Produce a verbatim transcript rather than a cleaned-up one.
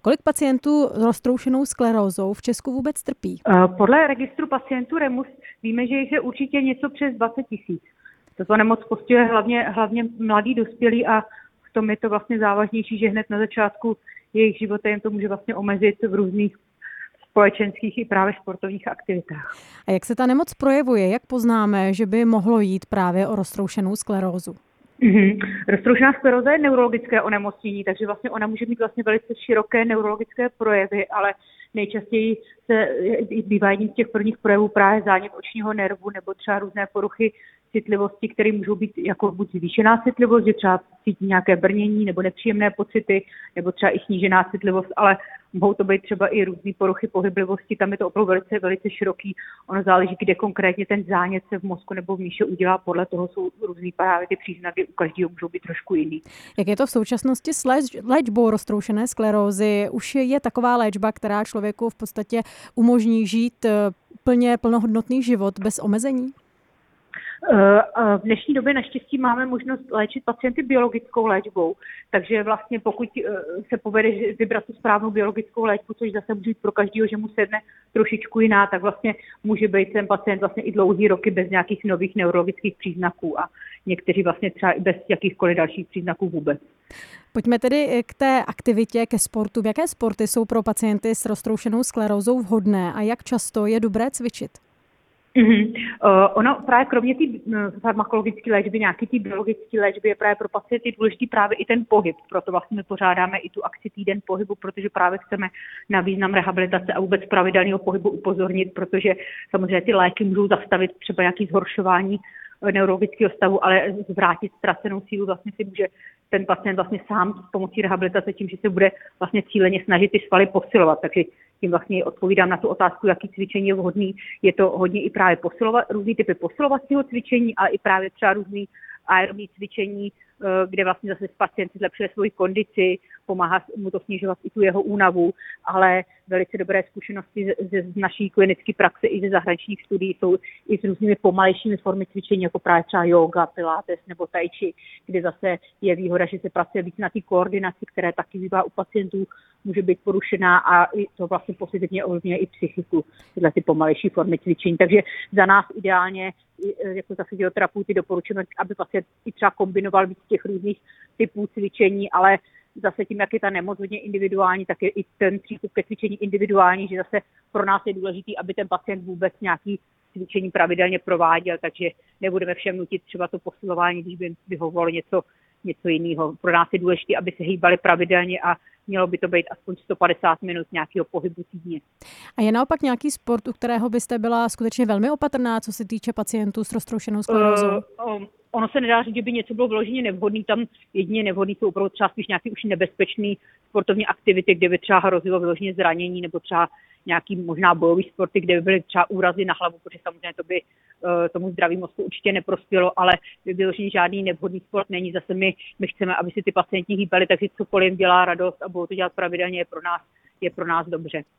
Kolik pacientů s roztroušenou sklerózou v Česku vůbec trpí? Podle registru pacientů REMUS víme, že jich je určitě něco přes dvacet tisíc. Tato nemoc postihuje hlavně, hlavně mladí dospělí a v tom je to vlastně závažnější, že hned na začátku jejich života jim to může vlastně omezit v různých společenských i právě sportovních aktivitách. A jak se ta nemoc projevuje? Jak poznáme, že by mohlo jít právě o roztroušenou sklerózu? Mm-hmm. Roztroušená skleróza je neurologické onemocnění, takže vlastně ona může mít vlastně velice široké neurologické projevy, ale nejčastěji se bývá jedním z těch prvních projevů právě zánět očního nervu nebo třeba různé poruchy citlivosti, které můžou být jako buď zvýšená citlivost, že třeba cítí nějaké brnění nebo nepříjemné pocity, nebo třeba i snížená citlivost, ale mohou to být třeba i různé poruchy pohyblivosti, tam je to opravdu velice, velice široký. Ono záleží, kde konkrétně ten zánět se v mozku nebo v míše udělá, podle toho jsou různý právě ty příznaky, u každého můžou být trošku jiný. Jak je to v současnosti s léčbou roztroušené sklerózy? Už je taková léčba, která člověku v podstatě umožní žít plně plnohodnotný život bez omezení? V dnešní době naštěstí máme možnost léčit pacienty biologickou léčbou, takže vlastně pokud se povede vybrat tu správnou biologickou léčbu, což zase může být pro každého, že mu sedne trošičku jiná, tak vlastně může být ten pacient vlastně i dlouhý roky bez nějakých nových neurologických příznaků a někteří vlastně třeba i bez jakýchkoliv dalších příznaků vůbec. Pojďme tedy k té aktivitě, ke sportu. Jaké sporty jsou pro pacienty s roztroušenou sklerózou vhodné a jak často je dobré cvičit? Mm-hmm. Uh, ono právě kromě té uh, farmakologické léčby, nějaký té biologické léčby je právě pro pacienty důležitý právě i ten pohyb. Proto vlastně my pořádáme i tu akci Týden pohybu, protože právě chceme na význam rehabilitace a vůbec pravidelného pohybu upozornit, protože samozřejmě ty léky můžou zastavit třeba nějaké zhoršování neurologického stavu, ale zvrátit ztracenou sílu vlastně si může ten pacient vlastně sám s pomocí rehabilitace tím, že se bude vlastně cíleně snažit ty svaly posilovat. Takže tím vlastně odpovídám na tu otázku, jaký cvičení je vhodný. Je to hodně i právě posilovat, různý typy posilovacího cvičení, ale i právě třeba různý aerobní cvičení, kde vlastně zase pacient zlepšuje svoji kondici, pomáhá mu to snižovat i tu jeho únavu, ale velice dobré zkušenosti z, z naší klinické praxe i ze zahraničních studií jsou i s různými pomalejšími formy cvičení, jako právě třeba yoga, pilates nebo tai chi, kde zase je výhoda, že se pracuje víc na té koordinaci, které taky bývá u pacientů může být porušená a i to vlastně pozitivně ovlivňuje i psychiku, tyhle ty pomalejší formy cvičení. Takže za nás ideálně jako za fyzioterapeuty doporučujeme, aby pacient i třeba kombinoval víc těch různých typů cvičení, ale zase tím, jak je ta nemoc hodně individuální, tak je i ten přístup ke cvičení individuální, že zase pro nás je důležitý, aby ten pacient vůbec nějaký cvičení pravidelně prováděl, takže nebudeme všem nutit třeba to posilování, když by vyhovovalo něco, něco jiného. Pro nás je důležité, aby se hýbali pravidelně a mělo by to být aspoň sto padesát minut nějakého pohybu týdně. A je naopak nějaký sport, u kterého byste byla skutečně velmi opatrná, co se týče pacientů s roztroušenou sklerózou? Uh, um, ono se nedá říct, že by něco bylo vyloženě nevhodný, tam jedině nevhodný jsou opravdu třeba spíš nějaký už nebezpečný sportovní aktivity, kde by třeba hrozilo vyloženě zranění, nebo třeba nějaký možná bojový sporty, kde by byly třeba úrazy na hlavu, protože samozřejmě to by uh, tomu zdraví mozku určitě neprospělo, ale vyloženě žádný nevhodný sport není. Zase my, my chceme, aby si ty pacienti hýbali, takže cokoliv dělá radost a budou to dělat pravidelně, je pro nás, je pro nás dobře.